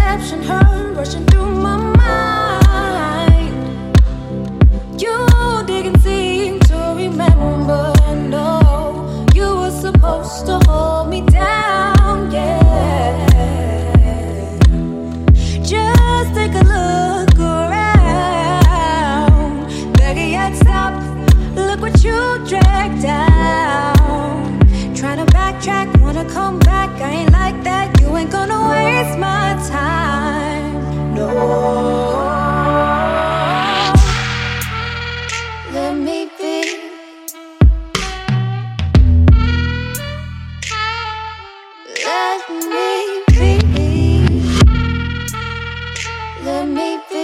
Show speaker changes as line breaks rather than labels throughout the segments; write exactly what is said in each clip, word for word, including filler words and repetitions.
deception, hurt rushing through my mind. You didn't seem to remember, no. You were supposed to hold me down, yeah. Just take a look around. Better yet, stop. Look what you dragged down. Trying to backtrack, wanna come back. I ain't like that. You ain't gonna waste my time. No. Let me be. Let me be. Let me be.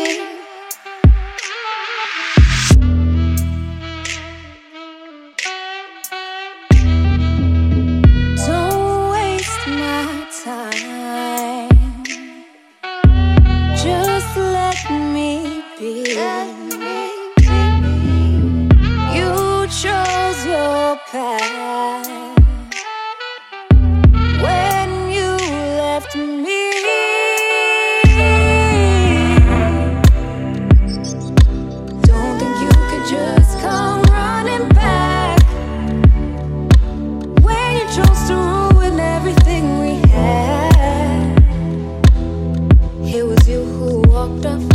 Don't waste my time. Just let me be. You chose your path when you left me. Don't think you could just come running back when you chose to ruin everything we had. It was you who walked off